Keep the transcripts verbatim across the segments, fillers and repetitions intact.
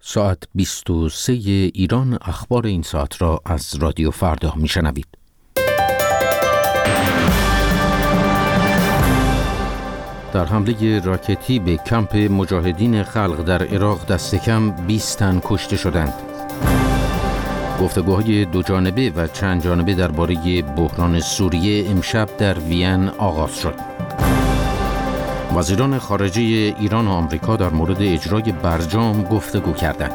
ساعت بیست و سه ایران اخبار این ساعت را از رادیو فردا میشنوید. در حمله راکتی به کمپ مجاهدین خلق در عراق دست کم بیست تن کشته شدند. گفتگوهای دو جانبه و چند جانبه درباره بحران سوریه امشب در وین آغاز شد. وزیران خارجه ایران و آمریکا در مورد اجرای برجام گفتگو کردند.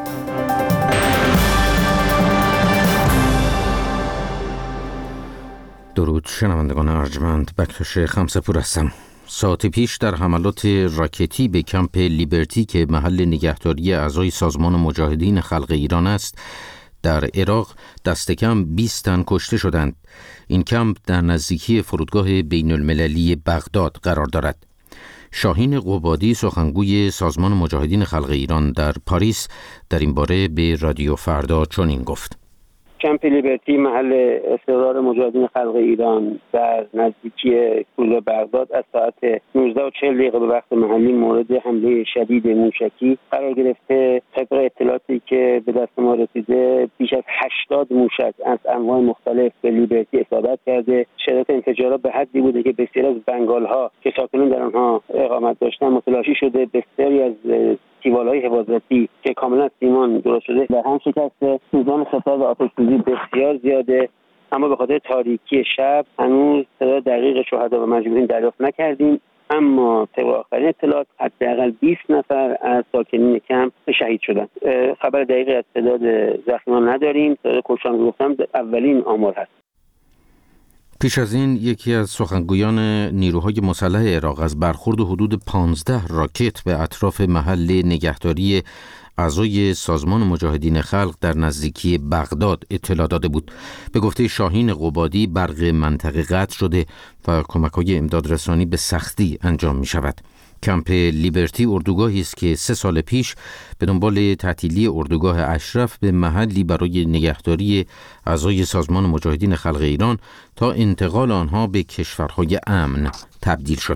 درود شنوندگان ارجمند، بکتاش خمسه‌پور هستم. ساعت پیش در حملات راکتی به کمپ لیبرتی که محل نگهداری اعضای سازمان مجاهدین خلق ایران است در عراق دست کم بیست تن کشته شدند. این کمپ در نزدیکی فرودگاه بین المللی بغداد قرار دارد. شاهین قبادی سخنگوی سازمان مجاهدین خلق ایران در پاریس در این باره به رادیو فردا چنین گفت: کمپ لیبرتی محل استقرار مجاهدین خلق ایران در نزدیکی فرودگاه بغداد از ساعت نوزده و چهل دقیقه به وقت محلی مورد حمله شدید موشکی قرار گرفته. طبق اطلاعاتی که به دست ما رسیده بیش از هشتاد موشک از انواع مختلف به لیبرتی اصابت کرده. شدت انفجارات به حدی بوده که بسیاری از بنگال‌ها که ساکنان در آنها اقامت داشتن متلاشی شده. بسیاری از دیوارهای حفاظتی که کاملا سیمان درست شده در هم شکسته. سوزان خسارات آتش‌سوزی بسیار زیاده، اما به خاطر تاریکی شب هنوز تعداد دقیق شهدا و مجروحین دریافت نکردیم. اما طبق آخرین اطلاعات حداقل بیست نفر از ساکنین کمپ شهید شدند. خبر دقیقی از تعداد زخمیان نداریم. تعداد کشتگان گفتم اولین آمار هست. پیش از این یکی از سخنگویان نیروهای مسلح عراق از برخورد حدود پانزده راکت به اطراف محل نگهداری اعضای سازمان مجاهدین خلق در نزدیکی بغداد اطلاع داده بود. به گفته شاهین قبادی برق منطقه قطع شده و کمک‌های امدادرسانی به سختی انجام می شود. کمپ لیبرتی اردوگاهی است که سه سال پیش به دنبال تعطیلی اردوگاه اشرف به محلی برای نگهداری اعضای سازمان مجاهدین خلق ایران تا انتقال آنها به کشورهای امن تبدیل شد.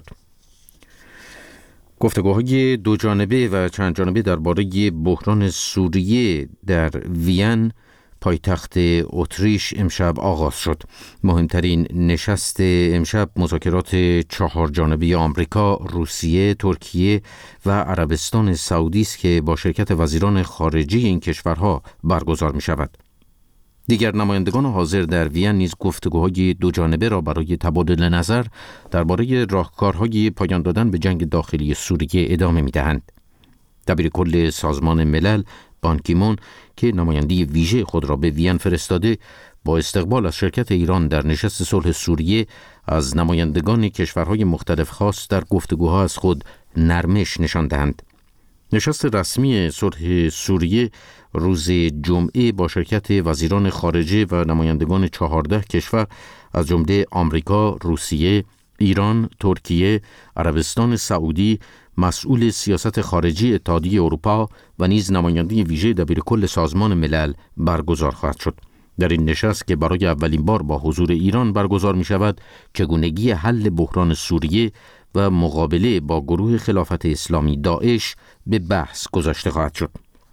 گفتگوهای دو جانبه و چند جانبه درباره بحران سوریه در وین پایتخت اتریش امشب آغاز شد. مهمترین نشست امشب مذاکرات چهار جانبه آمریکا، روسیه، ترکیه و عربستان سعودی است که با شرکت وزیران خارجه این کشورها برگزار می شود. دیگر نمایندگان حاضر در وین نیز گفتگوهای دو جانبه را برای تبادل نظر درباره راهکارهای پایان دادن به جنگ داخلی سوریه ادامه می دهند. دبیر کل سازمان ملل بان کی مون که نماینده ویژه خود را به وین فرستاده با استقبال از شرکت ایران در نشست صلح سوریه از نمایندگان کشورهای مختلف خواست در گفتگوها از خود نرمش نشان دهند. نشست رسمی صلح سوریه روز جمعه با شرکت وزیران خارجه و نمایندگان چهارده کشور از جمله آمریکا، روسیه، ایران، ترکیه، عربستان سعودی، مسئول سیاست خارجی اتحادیه اروپا و نیز نماینده ویژه دبیر کل سازمان ملل برگزار خواهد شد. در این نشست که برای اولین بار با حضور ایران برگزار می شود، چگونگی حل بحران سوریه و مقابله با گروه خلافت اسلامی داعش به بحث گذاشته خواهد شد.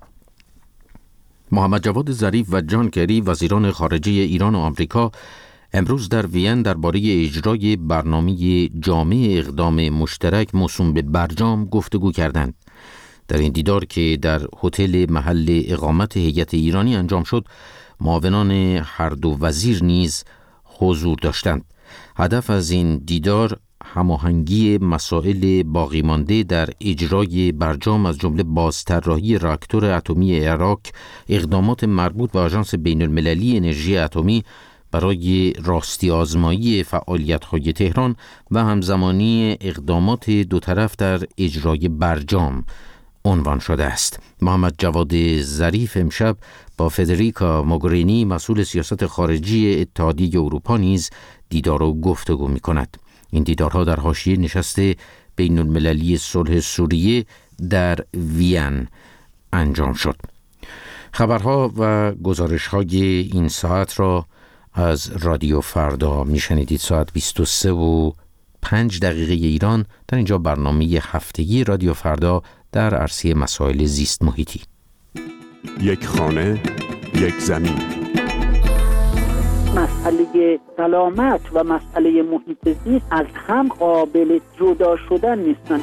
محمد جواد ظریف و جان کری وزیران خارجه ایران و آمریکا امروز در وین درباره اجرای برنامه جامع اقدام مشترک موسوم به برجام گفتگو کردند. در این دیدار که در هتل محل اقامت هیئت ایرانی انجام شد، معاونان هر دو وزیر نیز حضور داشتند. هدف از این دیدار هماهنگی مسائل باقی مانده در اجرای برجام از جمله بازطراحی راکتور اتمی عراق، اقدامات مربوط به آژانس بین المللی انرژی اتمی برای راستی آزمایی فعالیت‌های تهران و همزمانی اقدامات دو طرف در اجرای برجام عنوان شده است. محمد جواد ظریف امشب با فدریکا موگرینی مسئول سیاست خارجی اتحادیه اروپا نیز دیدار و گفتگو می‌کند. این دیدارها در حاشیه نشست بین المللی صلح سوریه در وین انجام شد. خبرها و گزارش‌های این ساعت را از رادیو فردا میشنیدید. ساعت بیست و سه و پنج دقیقه ایران. در اینجا برنامه هفتگی رادیو فردا در عرصه مسائل زیست محیطی. یک خانه، یک زمین. مسئله سلامت و مسئله محیط زیست از هم قابل جدا شدن نیستن.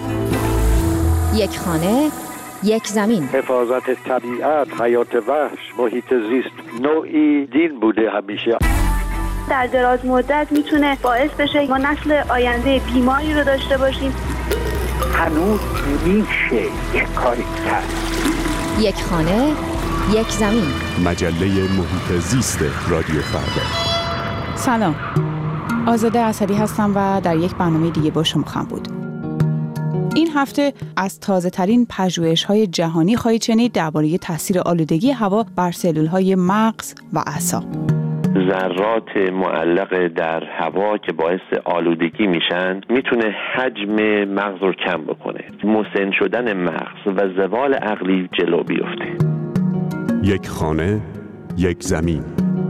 یک خانه، یک زمین. حفاظت طبیعت، حیات وحش، محیط زیست نوعی دین بوده همیشه. در دراز مدت میتونه باعث بشه ما نسل آینده بیماری رو داشته باشیم. هنوز میشه یک کاری کرد. یک خانه، یک زمین. مجله محیط زیست رادیو فردا. سلام، آزاده اسدی هستم و در یک برنامه دیگه با شما خواهم بود. این هفته از تازه ترین پژوهش‌های جهانی خواهید شنید درباره تاثیر آلودگی هوا بر سلول‌های مغز و اعصاب. ذرات معلق در هوا که باعث آلودگی میشن میتونه حجم مغز رو کم بکنه، مسن شدن مغز و زوال عقلی جلو بیفته. یک خانه، یک زمین.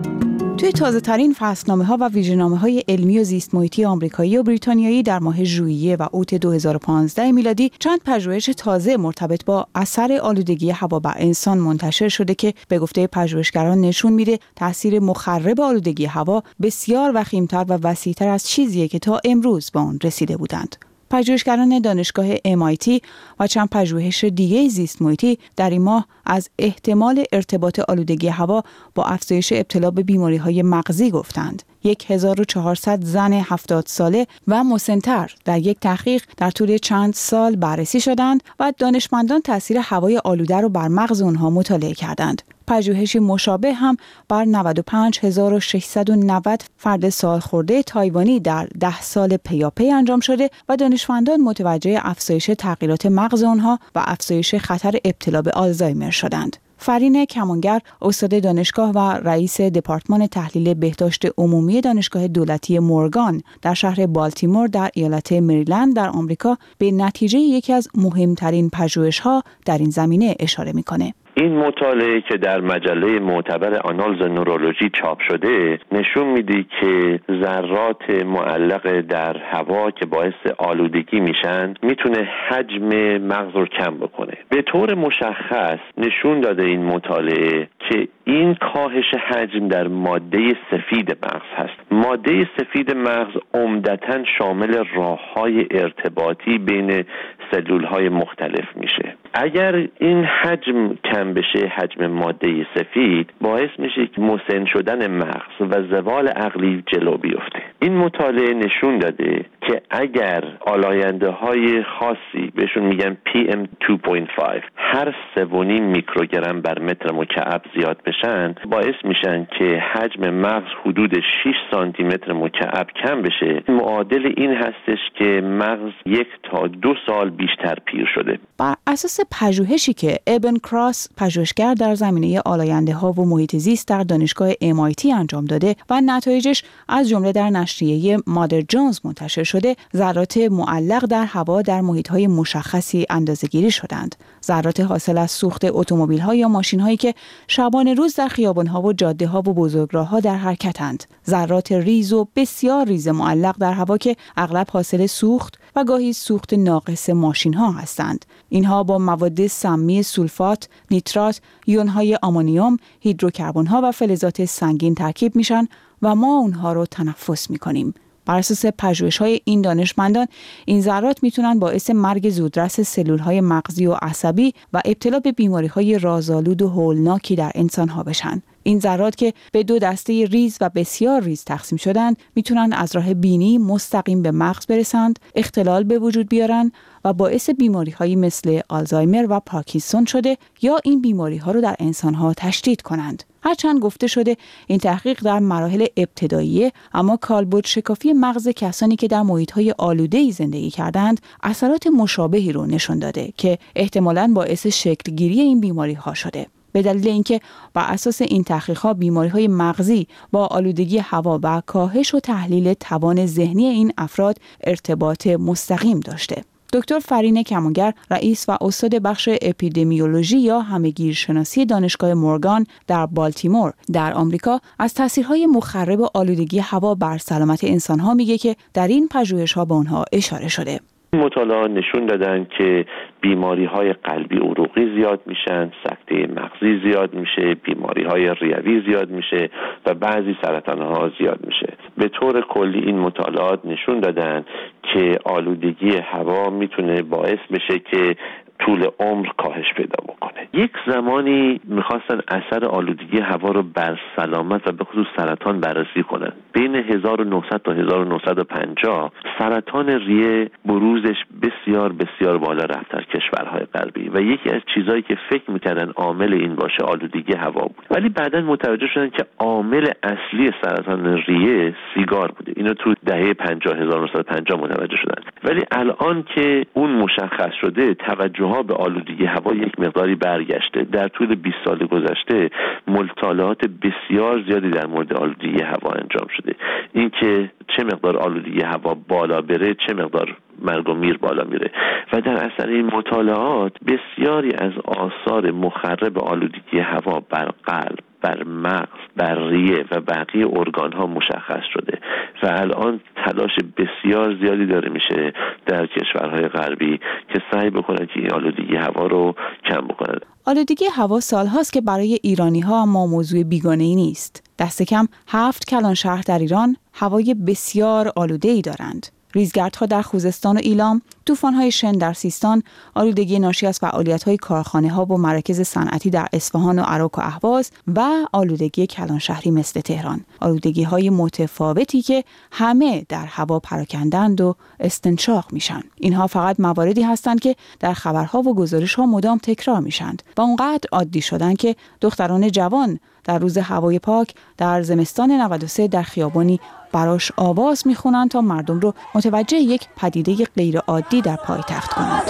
توی تازه ترین فصلنامه ها و ویژه‌نامه های علمی و زیست محیطی آمریکایی و بریتانیایی در ماه ژوئیه و اوت دو هزار و پانزده میلادی چند پژوهش تازه مرتبط با اثر آلودگی هوا بر انسان منتشر شده که به گفته پژوهشگران نشون میده تاثیر مخرب آلودگی هوا بسیار وخیم‌تر و وسیع‌تر از چیزیه که تا امروز به آن رسیده بودند. پژوهشگران دانشگاه ام آی تی و چند پژوهش دیگه زیست محیطی در این ماه از احتمال ارتباط آلودگی هوا با افزایش ابتلا به بیماری‌های مغزی گفتند. هزار و چهارصد زن هفتاد ساله و مسن‌تر در یک تحقیق در طول چند سال بررسی شدند و دانشمندان تاثیر هوای آلوده را بر مغز آنها مطالعه کردند. پژوهشی مشابه هم بر نود و پنج هزار و ششصد و نود فرد سالخورده تایوانی در ده سال پیاپی انجام شده و دانشمندان متوجه افزایش تغییرات مغز آنها و افزایش خطر ابتلا به آلزایمر شدند. فرین کمانگر، استاد دانشگاه و رئیس دپارتمان تحلیل بهداشت عمومی دانشگاه دولتی مورگان در شهر بالتیمور در ایالت مریلند در آمریکا، به نتیجه یکی از مهمترین پژوهش‌ها در این زمینه اشاره می‌کنه. این مطالعه که در مجله معتبر آنالز نورولوژی چاپ شده نشون میده که ذرات معلق در هوا که باعث آلودگی میشن میتونه حجم مغز رو کم بکنه. به طور مشخص نشون داده این مطالعه که این کاهش حجم در ماده سفید مغز هست. ماده سفید مغز عمدتاً شامل راه‌های ارتباطی بین سلول‌های مختلف میشه. اگر این حجم کم بشه، حجم ماده سفید، باعث میشه که مسن شدن مغز و زوال عقلی جلو بیفته. این مطالعه نشون داده که اگر آلاینده های خاصی بهشون میگن پی ام دو و پنج هر سه و نیم میکروگرم بر متر مکعب زیاد بشن، باعث میشن که حجم مغز حدود شش سانتی متر مکعب کم بشه. معادل این هستش که مغز یک تا دو سال بیشتر پیر شده. بر اساس پژوهشی که ابن کراس، پژوهشگر در زمینه آلاینده ها و محیط زیست در دانشگاه ام آی تی انجام داده و نتایجش از جمله در نشریه مادر جونز منتشر شده، ذرات معلق در هوا در محیط های مشخصی اندازه‌گیری شدند. ذرات حاصل از سوخت اتومبیل ها یا ماشین هایی که شبانه روز در خیابان ها و جاده ها و بزرگراه ها در حرکتند. ذرات ریز و بسیار ریز معلق در هوا که اغلب حاصل سوخت و گاهی سوخت ناقص ماشین ها هستند. اینها با مواد سمی سولفات، نیترات، یون های آمونیوم، هیدروکربن ها و فلزات سنگین ترکیب میشن و ما اونها رو تنفس میکنیم. بر اساس پژوهش‌های این دانشمندان، این ذرات میتونن باعث مرگ زودرس سلول‌های مغزی و عصبی و ابتلا به بیماری‌های رازآلود و هولناکی در انسان‌ها بشن. این ذرات که به دو دسته ریز و بسیار ریز تقسیم شدند، میتونن از راه بینی مستقیم به مغز برسند، اختلال به وجود بیارن و باعث بیماری‌هایی مثل آلزایمر و پارکینسون شده یا این بیماری‌ها رو در انسان‌ها تشدید کنند. هرچند گفته شده این تحقیق در مراحل ابتداییه، اما کالبد شکافی مغز کسانی که در محیط‌های آلوده‌ای زندگی کردند اثرات مشابهی رو نشون داده که احتمالاً باعث شکل‌گیری این بیماری‌ها شده. به دلیل اینکه بر اساس این تحقیقات بیماری‌های مغزی با آلودگی هوا و کاهش و تحلیل توان ذهنی این افراد ارتباط مستقیم داشته. دکتر فرین کمانگر، رئیس و استاد بخش اپیدمیولوژی یا همه‌گیرشناسی دانشگاه مورگان در بالتیمور در آمریکا، از تاثیرهای مخرب آلودگی هوا بر سلامت انسان‌ها میگه که در این پژوهش‌ها به آنها اشاره شده. مطالعات نشون دادن که بیماری‌های قلبی عروقی زیاد میشن، سکته مغزی زیاد میشه، بیماری‌های ریوی زیاد میشه و بعضی سرطان‌ها زیاد میشه. به طور کلی این مطالعات نشون دادن که آلودگی هوا میتونه باعث بشه که طول عمر کاهش پیدا بکنه. یک زمانی میخواستن اثر آلودگی هوا رو بر سلامت و به خصوص سرطان بررسی کنن. بین هزار و نهصد تا هزار و نهصد و پنجاه سرطان ریه بروزش بسیار بسیار بالا رفت در کشورهای غربی و یکی از چیزهایی که فکر میکردن عامل این باشه آلودگی هوا بود. ولی بعداً متوجه شدن که عامل اصلی سرطان ریه سیگار بوده. اینو تو دهه پنجاه هزار و نهصد و پنجاه متوجه شدن. ولی الان که اون مشخص شده توجه ها به آلودگی هوا یک مقداری برگشته. در طول بیست سال گذشته مطالعات بسیار زیادی در مورد آلودگی هوا انجام شده. اینکه چه مقدار آلودگی هوا بالا بره، چه مقدار مرگ و میر بالا میره و در اثر این مطالعات بسیاری از آثار مخرب آلودگی هوا بر قلب، بر مغز، بر ریه و بقیه ارگان ها مشخص شده و الان تلاش بسیار زیادی داره میشه در کشورهای غربی که سعی بکنن که این آلودگی هوا رو کم بکنن. آلودگی هوا سالهاست که برای ایرانی ها اما موضوع بیگانه‌ای نیست. دست کم هفت کلان شهر در ایران هوای بسیار آلوده‌ای دارند. ریزگردها در خوزستان و ایلام، طوفان‌های شن در سیستان، آلودگی ناشی از فعالیت‌های کارخانه‌ها و مراکز صنعتی در اصفهان و عراق و اهواز و آلودگی کلانشهری مثل تهران. آلودگی‌های متفاوتی که همه در هوا پراکندند و استنشاق میشن. اینها فقط مواردی هستند که در خبرها و گزارش‌ها مدام تکرار میشند و اونقدر عادی شدن که دختران جوان در روز هوای پاک در زمستان نود و سه در خیابانی براش آواز میخونن تا مردم رو متوجه یک پدیده غیر عادی در پایتخت کنند.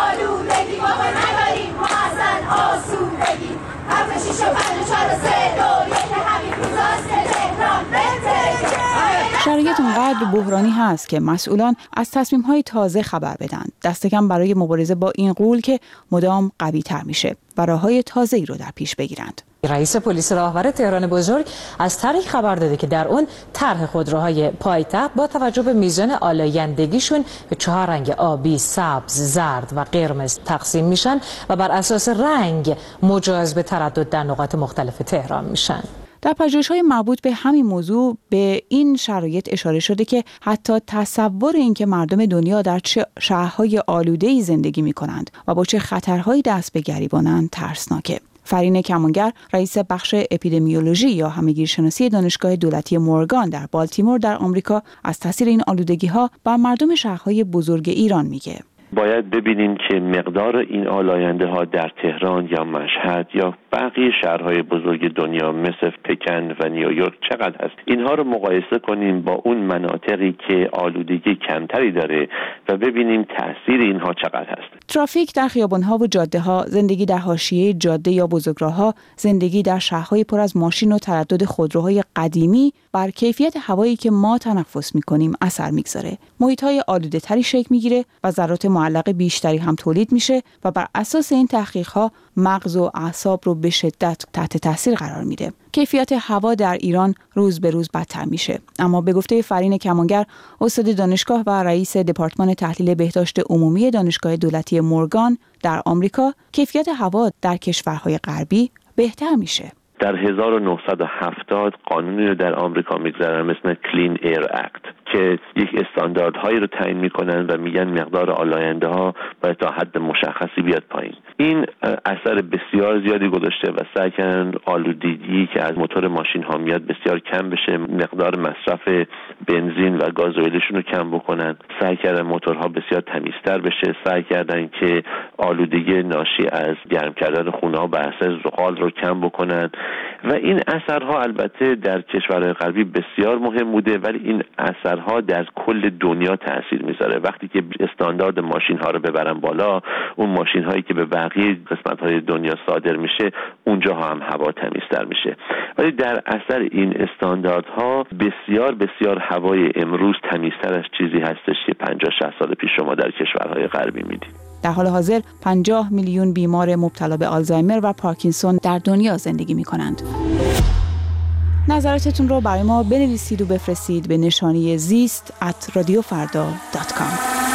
شرایط اونقدر بحرانی هست که مسئولان از تصمیم‌های تازه خبر بدن. دست کم برای مبارزه با این غول که مدام قوی‌تر میشه و راه‌های تازه‌ای رو در پیش بگیرند. رئیس پلیس راهور تهران بزرگ از طرحی خبر داده که در اون طرح خودروهای پایتخت با توجه به میزان آلایندگیشون به چهار رنگ آبی، سبز، زرد و قرمز تقسیم میشن و بر اساس رنگ مجاز به تردد در نقاط مختلف تهران میشن. در پژوهش‌های مربوط به همین موضوع به این شرایط اشاره شده که حتی تصور اینکه مردم دنیا در چه شهرهای آلوده‌ای زندگی می‌کنند و با چه خطرهایی دست به گریبانند ترسناکه. فرین کمانگر، رئیس بخش اپیدمیولوژی یا همه‌گیرشناسی دانشگاه دولتی مورگان در بالتیمور در آمریکا، از تاثیر این آلودگی‌ها بر مردم شهرهای بزرگ ایران میگه. باید ببینیم که مقدار این آلاینده ها در تهران یا مشهد یا بقیه شهرهای بزرگ دنیا مثل پکن و نیویورک چقدر هست. اینها رو مقایسه کنیم با اون مناطقی که آلودگی کمتری داره و ببینیم تأثیر اینها چقدر هست. ترافیک در خیابان‌ها و جاده‌ها، زندگی در حاشیه جاده یا بزرگراه‌ها، زندگی در شهرهای پر از ماشین و تردد خودروهای قدیمی بر کیفیت هوایی که ما تنفس می‌کنیم اثر می‌گذاره. محیط‌های آلوده‌تری شکل می‌گیره و ذرات معلق بیشتری هم تولید میشه و بر اساس این تحقیق‌ها مغز و اعصاب رو به شدت تحت تاثیر قرار میده. کیفیت هوا در ایران روز به روز بدتر میشه. اما به گفته فرین کمانگر، استاد دانشگاه و رئیس دپارتمان تحلیل بهداشت عمومی دانشگاه دولتی مورگان در آمریکا، کیفیت هوا در کشورهای غربی بهتر میشه. در هزار و نهصد و هفتاد قانونی رو در آمریکا میگذارن مثل کلین ایر اکت که یک استانداردهایی رو تعیین میکنن و میگن مقدار آلاینده ها باید تا حد مشخصی بیاد پایین. این اثر بسیار زیادی گذاشته و سعی کردن آلودگی که از موتور ماشین ها میاد بسیار کم بشه، مقدار مصرف بنزین و گازوئیلشون رو کم بکنن، سعی کردن موتورها بسیار تمیزتر بشه، سعی کردن که آلودگی ناشی از گرم کردن خونه ها بر اساس زغال رو کم بکنن و این اثرها البته در کشورهای غربی بسیار مهم بوده، ولی این اثرها در کل دنیا تاثیر میذاره. وقتی که استاندارد ماشین ها رو ببرن بالا، اون ماشین هایی که به بقیه قسمت های دنیا صادر میشه اونجا هم هوا تمیزتر میشه. ولی در اثر این استانداردها بسیار بسیار هوای امروز تمیزتر از چیزی هستش که پنجاه شصت سال پیش شما در کشورهای غربی میدید. در حال حاضر پنجاه میلیون بیمار مبتلا به آلزایمر و پارکینسون در دنیا زندگی می کنند. نظراتتون رو برای ما بنویسید و بفرستید به نشانی زیست ات رادیو فردا دات کام.